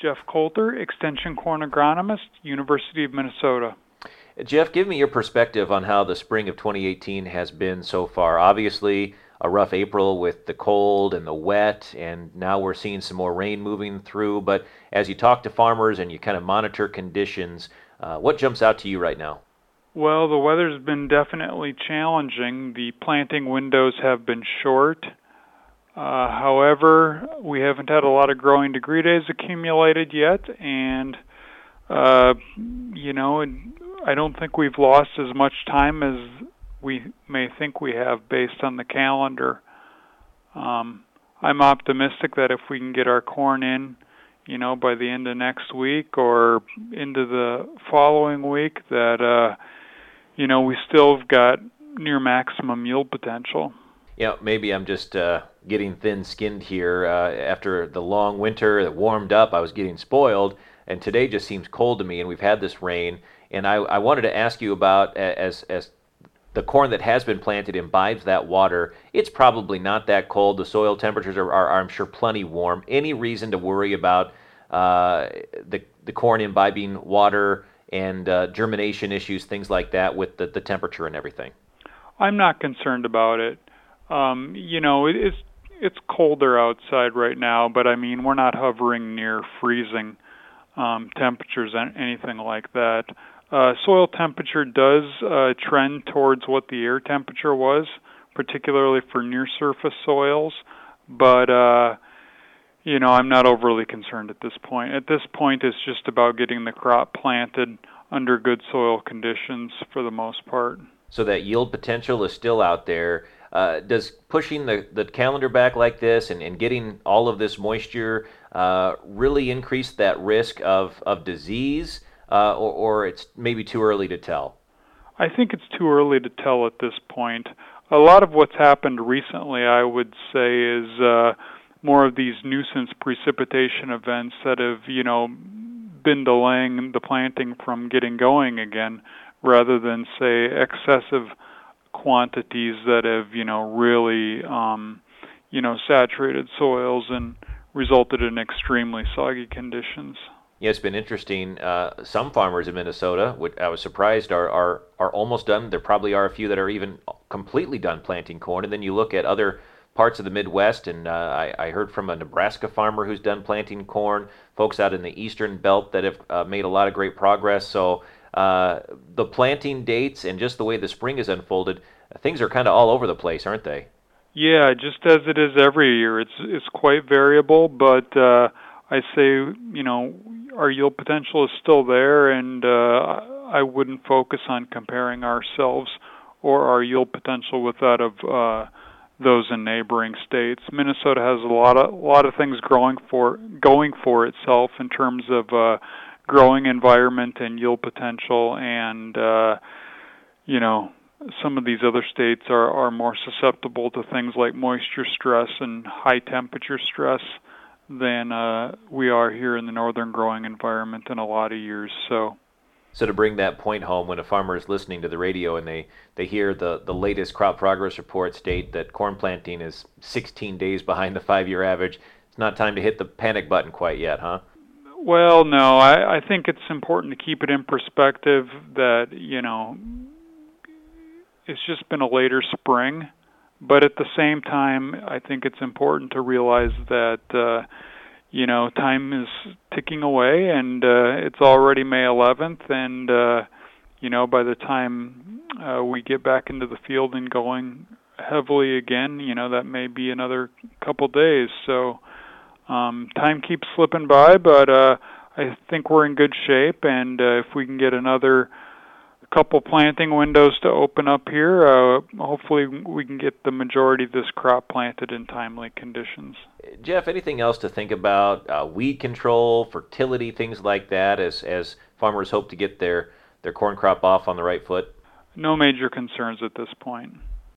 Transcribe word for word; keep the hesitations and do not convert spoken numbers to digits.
Jeff Coulter, Extension Corn Agronomist, University of Minnesota. Jeff, give me your perspective on how the spring of twenty eighteen has been so far. Obviously, a rough April with the cold and the wet, and now we're seeing some more rain moving through. But as you talk to farmers and you kind of monitor conditions, uh, what jumps out to you right now? Well, the weather's been definitely challenging. The planting windows have been short. Uh, however, we haven't had a lot of growing degree days accumulated yet, and uh, you know, I don't think we've lost as much time as we may think we have based on the calendar. Um, I'm optimistic that if we can get our corn in, you know, by the end of next week or into the following week, that uh, you know, we still have got near maximum yield potential. Yeah, maybe I'm just uh, getting thin-skinned here. Uh, after the long winter that warmed up, I was getting spoiled, and today just seems cold to me, and we've had this rain. And I, I wanted to ask you about, as, as the corn that has been planted imbibes that water, it's probably not that cold. The soil temperatures are, are, are I'm sure, plenty warm. Any reason to worry about uh, the, the corn imbibing water and uh, germination issues, things like that, with the, the temperature and everything? I'm not concerned about it. Um, you know, it, it's it's colder outside right now, but I mean, we're not hovering near freezing um, temperatures and anything like that. Uh, soil temperature does uh, trend towards what the air temperature was, particularly for near surface soils, but uh, you know, I'm not overly concerned at this point. At this point, it's just about getting the crop planted under good soil conditions for the most part. So that yield potential is still out there. Uh, does pushing the, the calendar back like this and, and getting all of this moisture uh, really increase that risk of, of disease, uh, or, or it's maybe too early to tell? I think it's too early to tell at this point. A lot of what's happened recently, I would say, is uh, more of these nuisance precipitation events that have, you know, been delaying the planting from getting going again, rather than, say, excessive quantities that have, you know, really, um, you know, saturated soils and resulted in extremely soggy conditions. Yeah, it's been interesting. Uh, some farmers in Minnesota, which I was surprised, are, are are almost done. There probably are a few that are even completely done planting corn. And then you look at other parts of the Midwest, and uh, I, I heard from a Nebraska farmer who's done planting corn, folks out in the eastern belt that have uh, made a lot of great progress. So uh, the planting dates and just the way the spring has unfolded, things are kind of all over the place, aren't they? Yeah, just as it is every year. It's it's quite variable, but uh, I say, you know, our yield potential is still there, and uh, I wouldn't focus on comparing ourselves or our yield potential with that of uh, those in neighboring states. Minnesota has a lot of a lot of things growing for going for itself in terms of uh, growing environment and yield potential, and uh, you know, some of these other states are, are more susceptible to things like moisture stress and high temperature stress than uh, we are here in the northern growing environment in a lot of years. So So to bring that point home, when a farmer is listening to the radio and they, they hear the, the latest crop progress report state that corn planting is sixteen days behind the five-year average, it's not time to hit the panic button quite yet, huh? Well, no, I, I think it's important to keep it in perspective that, you know, it's just been a later spring. But at the same time, I think it's important to realize that, uh, you know, time is ticking away, and uh, it's already May eleventh, and, uh, you know, by the time uh, we get back into the field and going heavily again, you know, that may be another couple days. So um, time keeps slipping by, but uh, I think we're in good shape, and uh, if we can get another couple planting windows to open up here, uh, hopefully we can get the majority of this crop planted in timely conditions. Jeff, anything else to think about? Uh, weed control, fertility, things like that, as as farmers hope to get their, their corn crop off on the right foot? No major concerns at this point.